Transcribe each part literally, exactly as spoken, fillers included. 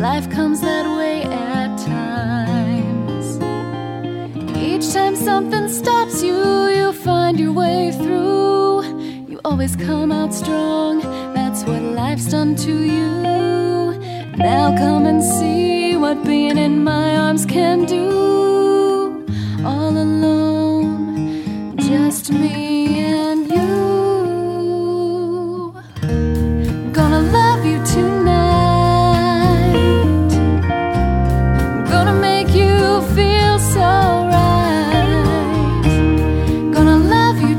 Life comes that way at times. Each time something stops you, you find your way through. You always come out strong, that's what life's done to you. Now come and see what being in my arms can do. All alone, just me and you. Gonna love you tonight. Gonna make you feel so right. Gonna love you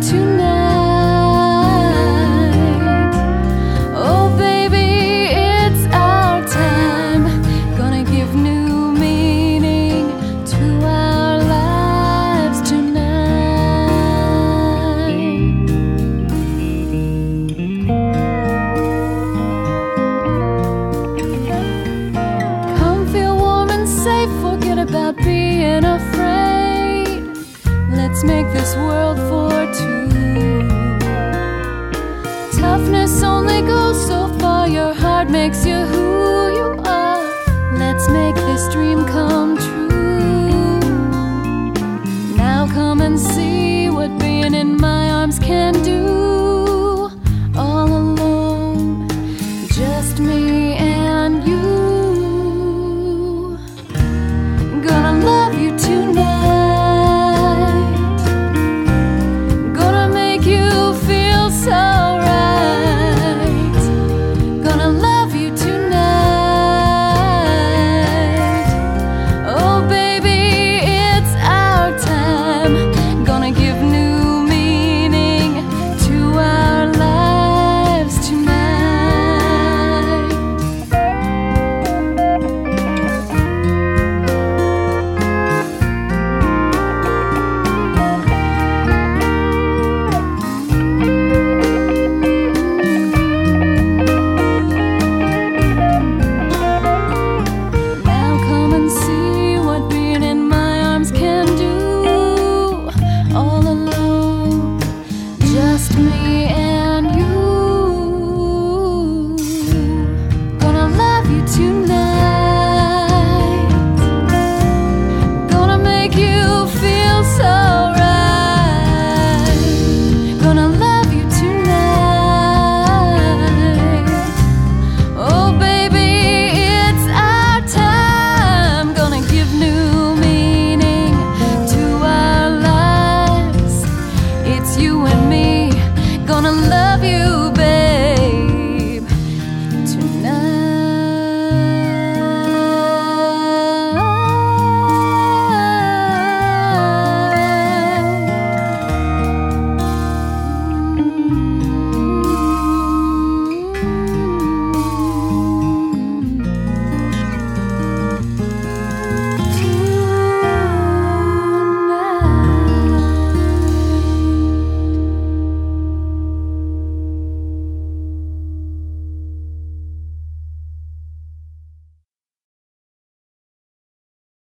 tonight. Oh baby, it's our time. Gonna give new meaning to our lives tonight. Come feel warm and safe, forget about being afraid. Let's make this world for two. Toughness only goes so far, your heart makes you who